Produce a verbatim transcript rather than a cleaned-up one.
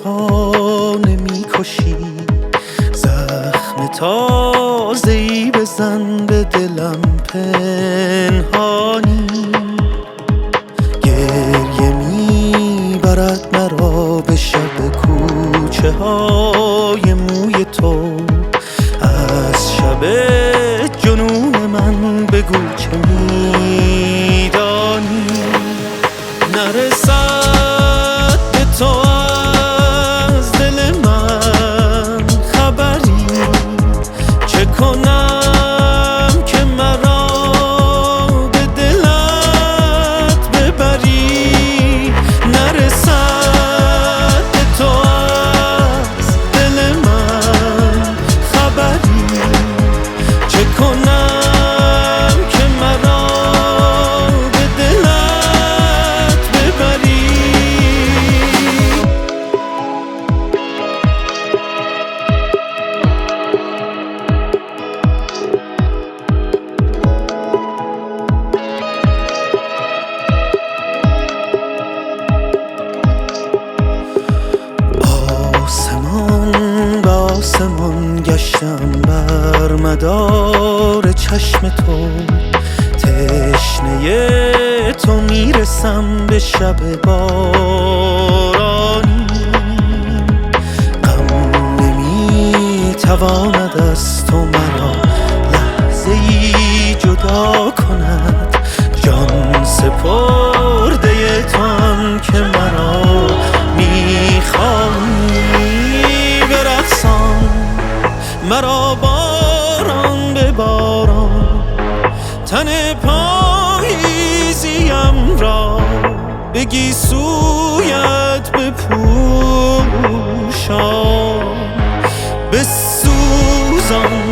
بیگانه میکشی، زخم تازه‌ای بزن به دلم پنهانی. گریه میبرد مرا به شب کوچه های موی تو، از شب جنون من بگو چه میدانی. نرسد به تو از دل من خبری، چه کنم که مرا به دلت ببری. نرسد به تو از دل من خبری، چه کنم که مرا به دلت ببری. آسمان به آسمان گشتم بر مدار چشم تو، تشنه تو میرسم به شب بارانی. غم نمیتواند از تو مرا لحظه ای جدا کند، جان سپرده تو هم که مرا میخوانی. برقصان مرا باران به باران، تن پاییزیم را بگی سویت بپوشان. بسوزان